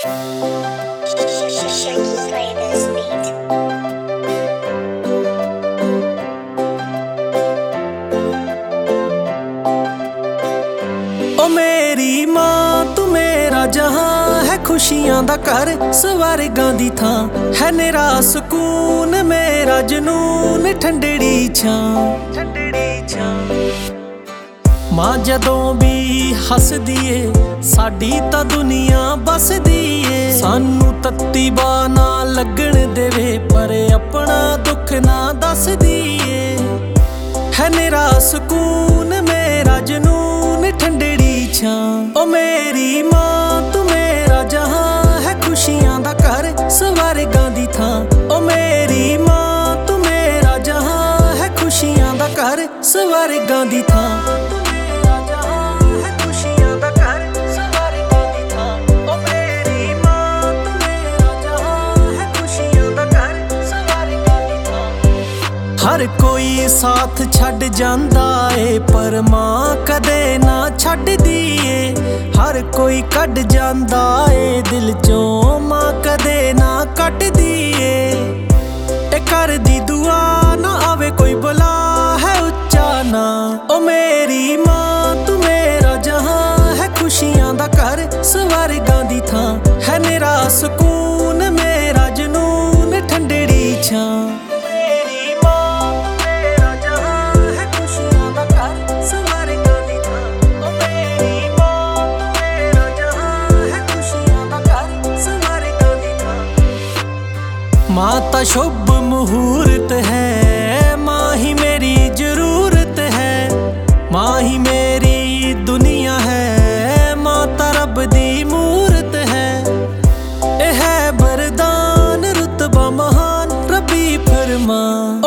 Shaky play this beat. ओ मेरी मां तू मेरा जहां है, खुशियां दा घर स्वर्गां दी थां है, मेरा सुकून मेरा जुनून ठंडड़ी छां। मां जदों भी हसदी ए साडी तां दुनिया बसदी ए, सानू तत्ती बा ना लगण देवे पर अपना दुख ना दसदी ए, है मेरा सुकून मेरा जुनून ठंडड़ी छां। ओ मेरी मां तू मेरा जहां है, खुशियां दा घर स्वर्गां दी थां। ओ मेरी मां तू मेरा जहां है, खुशियां दा घर स्वर्गां दी थां। हर कोई साथ छड़ जांदा ए पर मां कदे ना छड्डदी ए, हर कोई कढ जांदा ए दिल चों मां कदे ना कटदी ए, करदी दुआ ना आवे कोई बुला है उच्चा ना। ओ मेरी मां तू मेरा जहां है, खुशियां दा घर स्वर्गां दी थां है, मेरा सुकून मेरा जुनून ठंडड़ी छां। मां ता शुभ मुहूर्त है, मां ही मेरी जरूरत है, मां ही मेरी दुनिया है, मां ता रब दी मूरत है। ए है बरदान रुतबा महान रबी फरमान।